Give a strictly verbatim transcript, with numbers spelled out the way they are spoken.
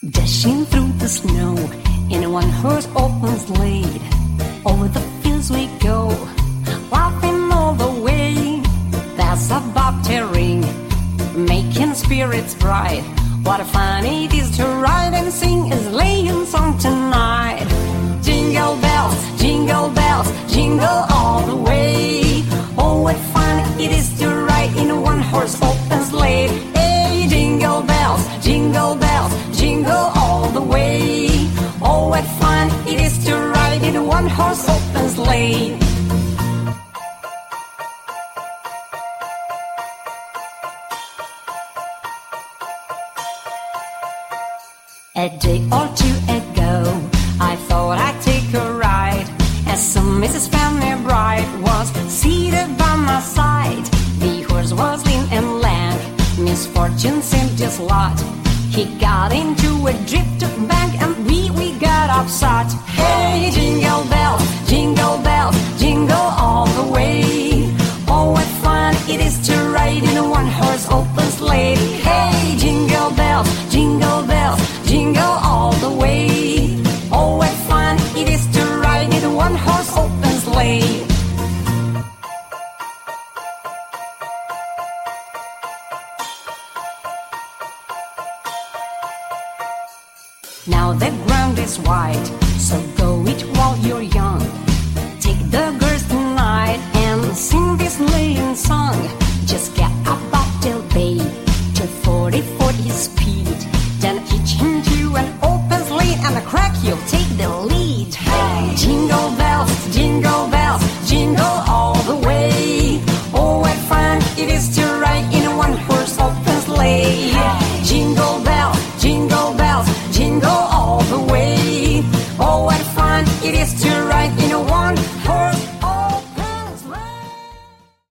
Dashing through the snow in a one-horse open sleigh. Over the fields we go, laughing all the way. That's a bobtail, making spirits bright. What a fun it is to ride and sing a sleighing song tonight. Jingle bells, jingle bells, jingle all the way. Oh, what fun it is to ride in a one-horse open sleigh. Hey, jingle bells, jingle bells, jingle all the way. Oh, what fun it is to ride in a one-horse open sleigh. A day or two ago, I thought I'd take a ride, as some Missus Fanny Bright was seated by my side. The horse was lean and lank, misfortune seemed his lot. He got into a drifted bank and we, we got upset. Hey, jingle bells, jingle bells, jingle all the way. Oh, what fun it is to ride in a one-horse open sleigh. Hey, jingle bells, jingle bells, jingle all the way. Oh, what fun it is to ride in a one-horse open sleigh. Now the ground is white, so go it while you're young. Take the girls tonight and sing this sleighing song. Just get up Bobtail Bay to forty forty speed, then hitch into an open sleigh and a crack you'll take the lead. Hey, jingle bells, jingle bells, jingle all the way. Oh, what fun it is to ride in a one-horse open sleigh. Hey, jingle bells, jingle bells, jingle all the way. Oh, what fun it is to